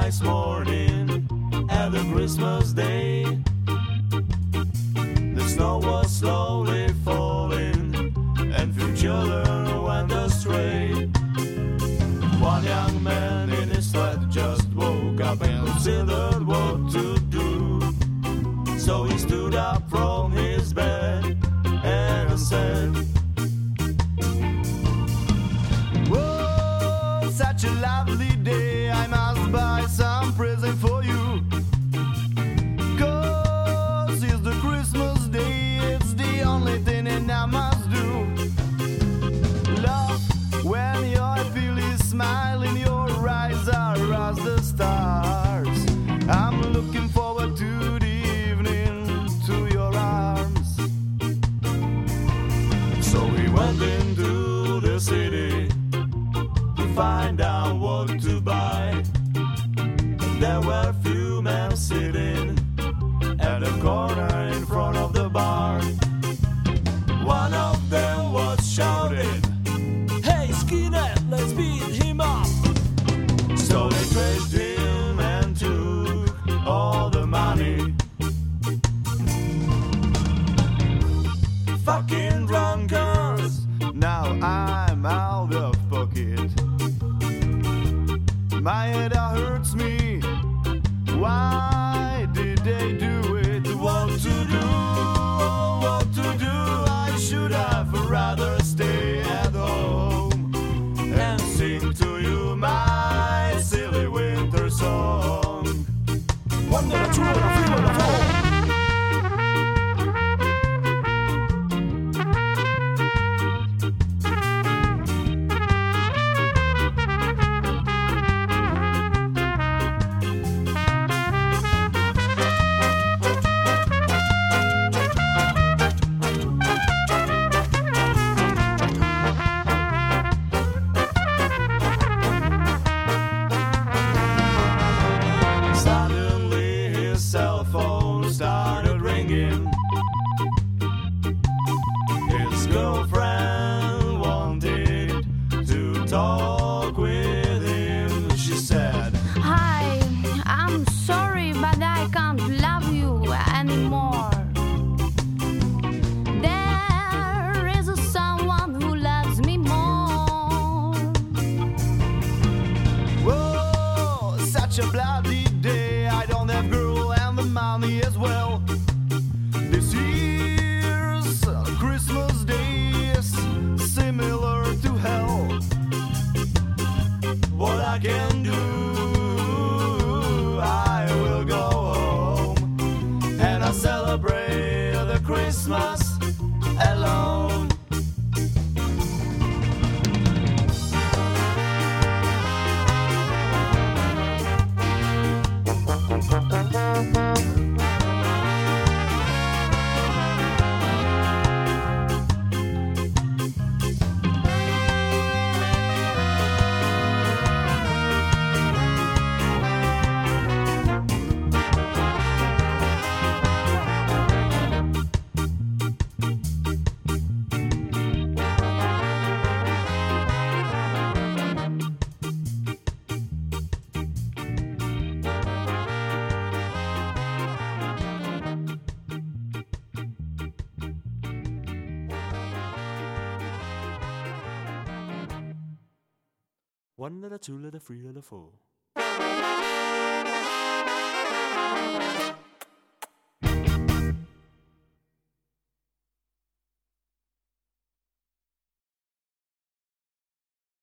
nice morning at the Christmas day. The snow was slowly falling and few children went astray. One young man in his flat just woke up and considered what to do. So he stood up from his bed and said, "Whoa, such a lovely day, I must buy some present for you. 'Cause it's the Christmas day, it's the only thing that I must do. Love, when your feeling smiling, your eyes are as the stars. I'm looking forward to the evening, to your arms." So he went into the city to find out what to buy. And there were few men sitting at a corner in front of the bar. One of them was shouting, "Hey skinhead, let's beat him up." So they traced him and took all the money. Fucking drunkards, now I'm out of pocket. My head hurts me, why did they do it? What to do, oh, what to do? I should have rather stay at home and sing to you my silly winter song. One of the two of the three of the four. Suddenly his cell phone started ringing. His girlfriend wanted to talk with him. She said, Hi, I'm sorry, but I can't love you anymore. There is someone who loves me more. "Whoa, such a bloody day. I don't have girl and the money as well. This year's Christmas day is similar to hell. What I can do, I will go home and I'll celebrate the Christmas alone." One letter, two letter, three letter, four.